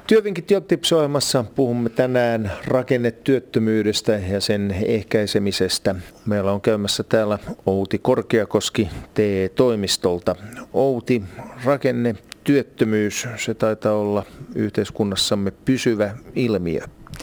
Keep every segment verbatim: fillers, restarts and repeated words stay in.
Työvinkit Jobtips-ohjelmassa puhumme tänään rakennetyöttömyydestä ja sen ehkäisemisestä. Meillä on käymässä täällä Outi Korkeakoski T E-toimistolta. Outi, rakennetyöttömyys, se taitaa olla yhteiskunnassamme pysyvä ilmiö.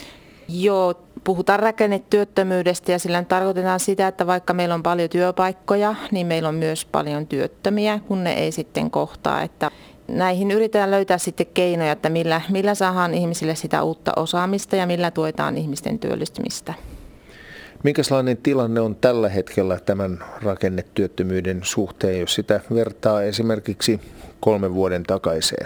Joo, puhutaan rakennetyöttömyydestä ja sillä tarkoitetaan sitä, että vaikka meillä on paljon työpaikkoja, niin meillä on myös paljon työttömiä, kun ne ei sitten kohtaa. Että näihin yritetään löytää sitten keinoja, että millä, millä saadaan ihmisille sitä uutta osaamista ja millä tuetaan ihmisten työllistymistä. Minkälainen tilanne on tällä hetkellä tämän rakennetyöttömyyden suhteen, jos sitä vertaa esimerkiksi kolmen vuoden takaiseen?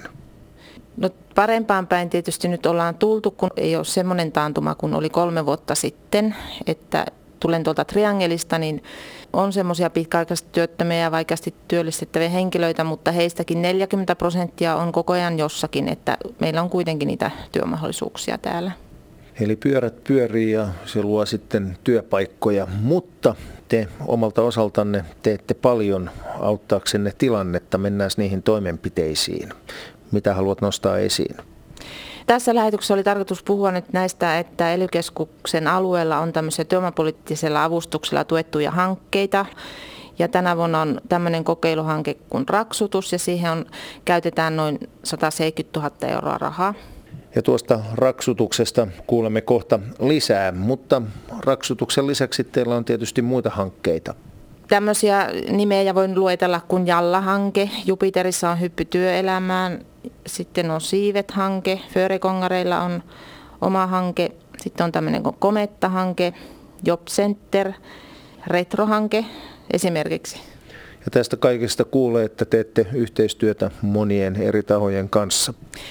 No parempaan päin tietysti nyt ollaan tultu, kun ei ole semmoinen taantuma kuin oli kolme vuotta sitten, että tulen tuolta Triangelista, niin on semmoisia pitkäaikaisesti työttömiä ja vaikeasti työllistettäviä henkilöitä, mutta heistäkin neljäkymmentä prosenttia on koko ajan jossakin, että meillä on kuitenkin niitä työmahdollisuuksia täällä. Eli pyörät pyörii ja se luo sitten työpaikkoja, mutta te omalta osaltanne teette paljon auttaaksenne tilannetta. Mennään niihin toimenpiteisiin. Mitä haluat nostaa esiin? Tässä lähetyksessä oli tarkoitus puhua nyt näistä, että E L Y-keskuksen alueella on tämmöisiä työvoimapoliittisella avustuksella tuettuja hankkeita. Ja tänä vuonna on tämmöinen kokeiluhanke kuin Raksutus ja siihen on, käytetään noin sata seitsemänkymmentätuhatta euroa rahaa. Ja tuosta Raksutuksesta kuulemme kohta lisää, mutta Raksutuksen lisäksi teillä on tietysti muita hankkeita. Tämmöisiä nimejä voin luetella kuin Jalla-hanke, Jupiterissa on Hyppy työelämään, sitten on Siivet-hanke, Förekongareilla on oma hanke, sitten on tämmöinen kuin Kometta-hanke, Jobcenter, Retro-hanke esimerkiksi. Ja tästä kaikesta kuulee, että teette yhteistyötä monien eri tahojen kanssa.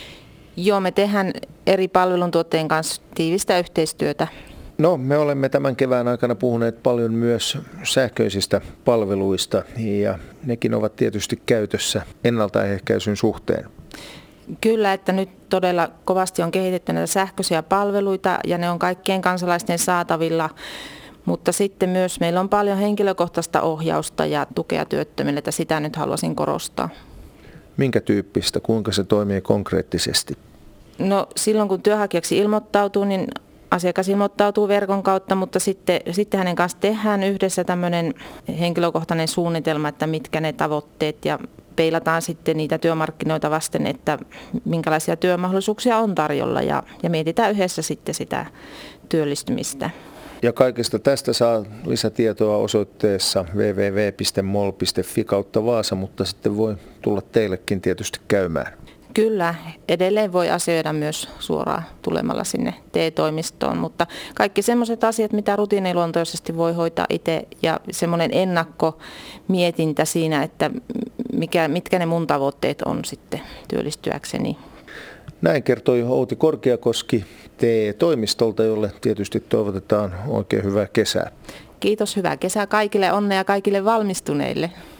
Joo, me tehdään eri palveluntuottajien kanssa tiivistä yhteistyötä. No, me olemme tämän kevään aikana puhuneet paljon myös sähköisistä palveluista ja nekin ovat tietysti käytössä ennaltaehkäisyn suhteen. Kyllä, että nyt todella kovasti on kehitetty näitä sähköisiä palveluita ja ne on kaikkien kansalaisten saatavilla, mutta sitten myös meillä on paljon henkilökohtaista ohjausta ja tukea työttömille, että sitä nyt haluaisin korostaa. Minkä tyyppistä, kuinka se toimii konkreettisesti? No silloin kun työnhakijaksi ilmoittautuu, niin asiakas ilmoittautuu verkon kautta, mutta sitten, sitten hänen kanssa tehdään yhdessä tämmöinen henkilökohtainen suunnitelma, että mitkä ne tavoitteet ja peilataan sitten niitä työmarkkinoita vasten, että minkälaisia työmahdollisuuksia on tarjolla ja, ja mietitään yhdessä sitten sitä työllistymistä. Ja kaikesta tästä saa lisätietoa osoitteessa double-u double-u double-u piste m o l piste f i kautta Vaasa, mutta sitten voi tulla teillekin tietysti käymään. Kyllä, edelleen voi asioida myös suoraan tulemalla sinne T E-toimistoon, mutta kaikki semmoiset asiat, mitä rutiiniluontoisesti voi hoitaa itse ja semmoinen ennakkomietintä siinä, että mikä, mitkä ne mun tavoitteet on sitten työllistyäkseni. Näin kertoi Outi Korkeakoski T E-toimistolta, jolle tietysti toivotetaan oikein hyvää kesää. Kiitos, hyvää kesää kaikille, onnea kaikille valmistuneille.